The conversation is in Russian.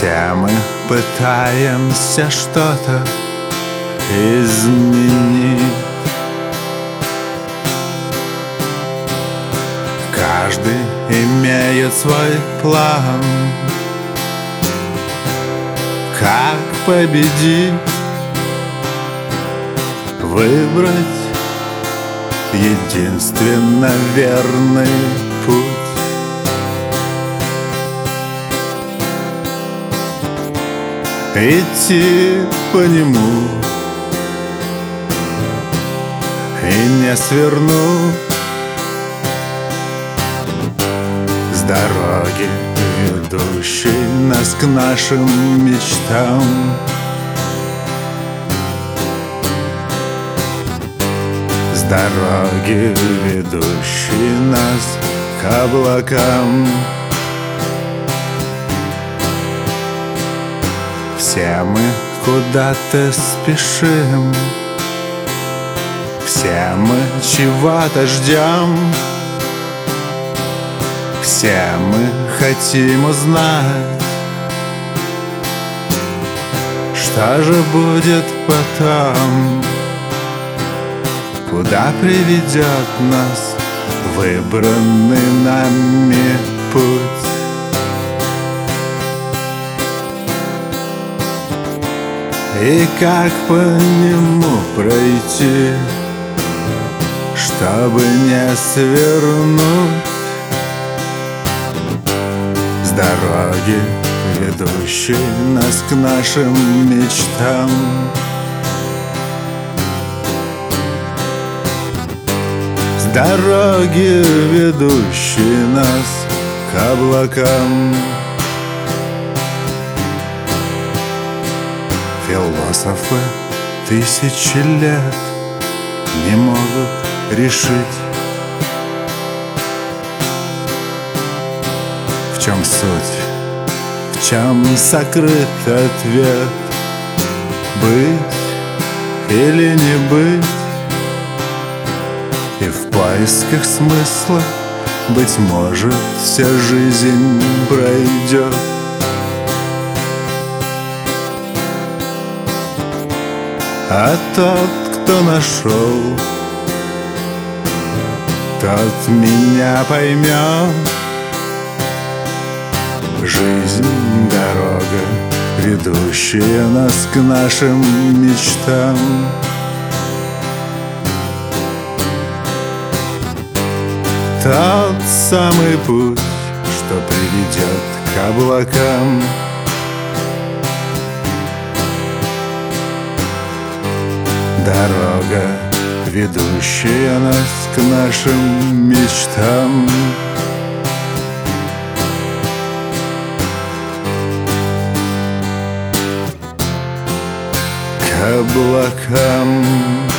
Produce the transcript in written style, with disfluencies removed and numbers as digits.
Все мы пытаемся что-то изменить. Каждый имеет свой план, как победить, выбрать единственно верный путь. Идти по нему и не свернуть с дороги, ведущей нас к нашим мечтам. С дороги, ведущей нас к облакам. Все мы куда-то спешим, все мы чего-то ждем, все мы хотим узнать, что же будет потом, куда приведет нас выбранный нами путь. И как по нему пройти, чтобы не свернуть с дороги, ведущей нас к нашим мечтам. С дороги, ведущей нас к облакам. Философы тысячи лет не могут решить, в чем суть, в чем сокрыт ответ. Быть или не быть, и в поисках смысла, быть может, вся жизнь пройдет. А тот, кто нашел, тот меня поймет. Жизнь — дорога, ведущая нас к нашим мечтам. Тот самый путь, что приведет к облакам. Дорога, ведущая нас к нашим мечтам. К облакам.